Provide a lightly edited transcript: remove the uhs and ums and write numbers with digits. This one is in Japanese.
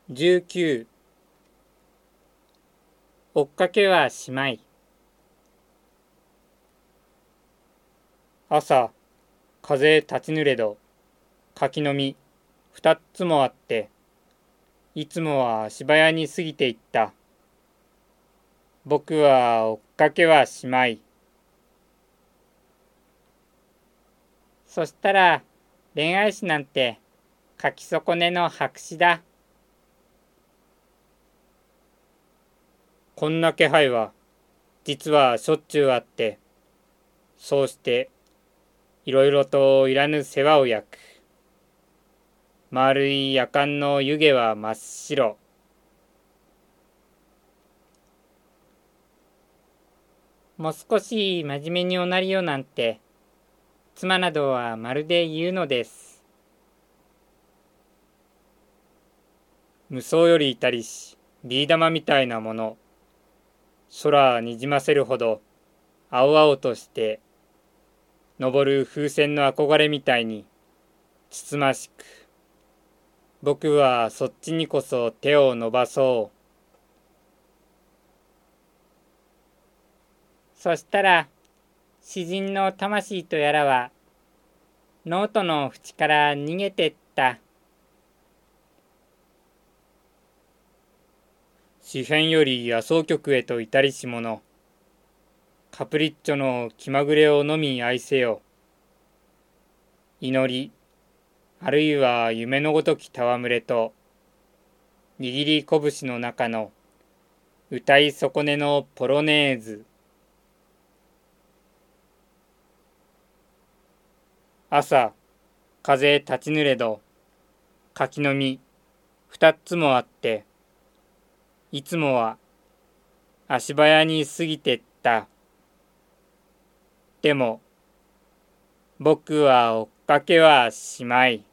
19追っかけはしまい。朝風立ちぬれど柿の実二つもあって、いつもは足早に過ぎていった。僕は追っかけはしまい。そしたら恋愛誌なんて書き損ねの白紙だ。こんな気配は実はしょっちゅうあって、そうしていろいろといらぬ世話を焼く。丸い夜間の湯気は真っ白。もう少し真面目におなりよなんて妻などはまるで言うのです。無双よりいたりしビー玉みたいなもの、空にじませるほど青々として昇る風船の憧れみたいにつつましく、僕はそっちにこそ手を伸ばそう。そしたら詩人の魂とやらはノートの縁から逃げてった。詩編より野草局へと至りし者、カプリッチョの気まぐれをのみ愛せよ。祈り、あるいは夢のごとき戯れと、握り拳の中の歌い損ねのポロネーズ。朝風立ちぬれど柿の実二つもあって、いつもは足早に過ぎてった。でも僕は追っかけはしまい。